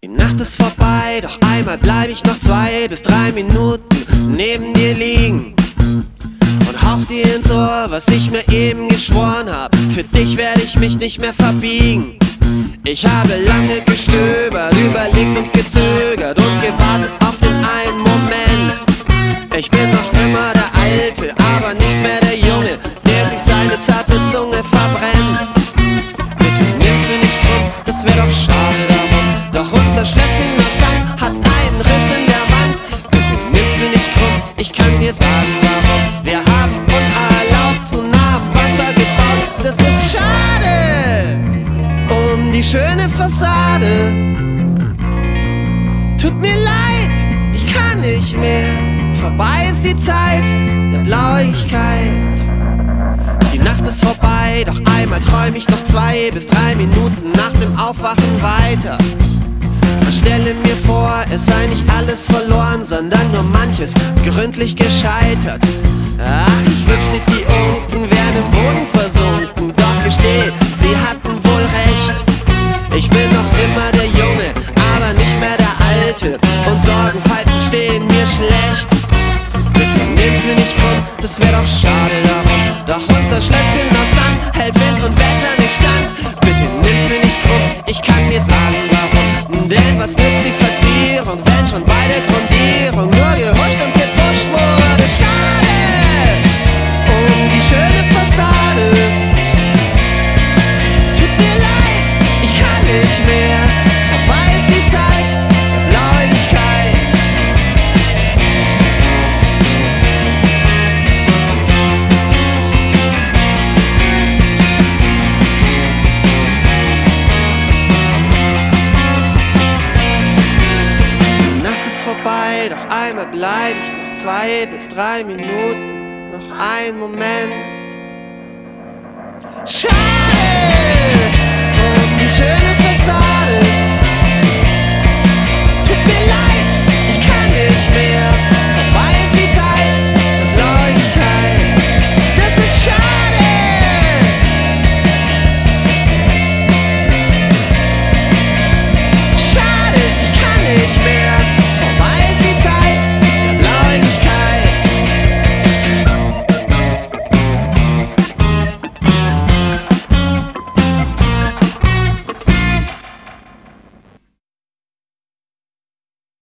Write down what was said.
Die Nacht ist vorbei, doch einmal bleib ich noch 2 bis 3 Minuten neben dir liegen und hauch dir ins Ohr, was ich mir eben geschworen hab. Für dich werde ich mich nicht mehr verbiegen. Ich habe lange gestöbert, überlegt und gezögert und gewartet auf den einen Moment. Ich bin noch immer der Alte, aber nicht mehr der Junge, der sich seine zarte Zunge verbrennt. Bitte nimm's mir nicht krumm, das wär doch schade darum. Doch unser Schlösschen aus Sand hat einen Riss in der Wand. Bitte nimm's mir nicht krumm, ich kann dir sagen warum. Wir haben unerlaubt zu nah am Wasser gebaut. Das ist schade um die schöne Fassade. Tut mir leid, ich kann nicht mehr. Vorbei ist die Zeit der Blauigkeit. Die Nacht ist vorbei, doch einmal träum ich noch 2 bis 3 Minuten nach dem Aufwachen weiter. Und stelle mir vor, es sei nicht alles verloren, sondern nur manches gründlich gescheitert. Ach, ich wünschte, die Unken wären im Boden versunken. Doch gesteh, sie hatten wohl recht. Ich bin noch immer der Junge, aber nicht mehr der Alte. Und Sorgenfalten stehen mir schlecht. Bitte nimm's mir nicht krumm, das wär doch schade darum. Doch unser Schlösschen aus Sand hält Wind und Wetter nicht stand. Bitte nimm's mir nicht krumm, ich kann dir sagen warum. Denn was nützt die Verzierung, wenn schon bei der Grundierung nur gehuscht und gepfuscht wurde? Schade um die schöne Fassade. Tut mir leid, ich kann nicht mehr. Vorbei ist die Zeit der Blauigkeit. Die Nacht ist vorbei, doch einmal bleib ich noch 2 bis 3 Minuten. Noch ein Moment. Schade!